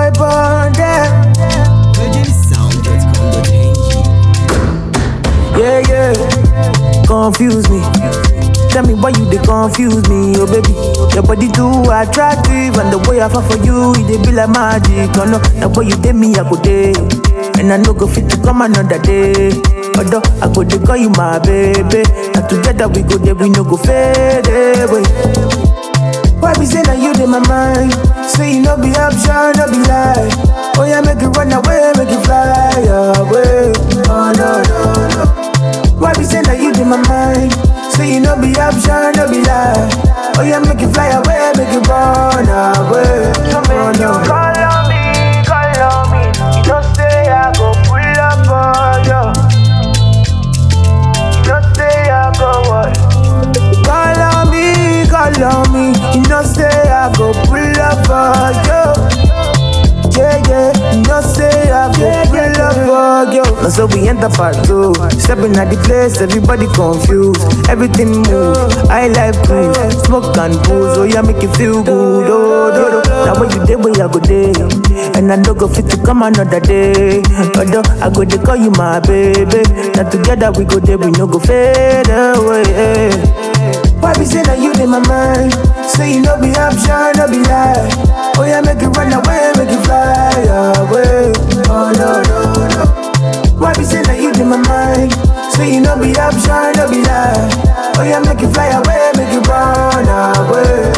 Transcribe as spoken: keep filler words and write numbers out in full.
boy born there. Virgin Sound dot com dot n g. Yeah, yeah, confuse me. Tell me why you they confuse me, oh baby. Your body too attractive, and the way I fall for you, it they be like magic. Oh no, the way you did me, I go day, and I no go fit to come another day. Although I go to call you my baby, and together we go there, we no go fade away. Why be say that you in my mind? Say you no be option, no be lie. Oh yeah, make it run away, make it fly away. Oh no, no, no. Why be say that you in my mind? Say you no be option, no be lie. Oh yeah, make it fly away, make it run away. So make you call on me, call on me. You don't say I go pull up on you. You don't say I go what? Call on me, call on me. You know say I go pull up for you. Yeah, yeah, you know say I go pull up for you. Now so we enter part two. Stepping at the place, everybody confused. Everything move, I like cruise. Smoke and booze, oh yeah, make you feel good. Oh, do, do. Now when you day, where I go day. And I don't go fit to come another day. Although I go to call you my baby. Now together we go there, we no go fade away. Why be say that you in my mind? Say you no be option, no be lie. Oh yeah, make it run away, make it fly away. Oh no, no, no. Why be say that you in my mind? Say you no be option, no be lie. Oh yeah, make it fly away, make it run away.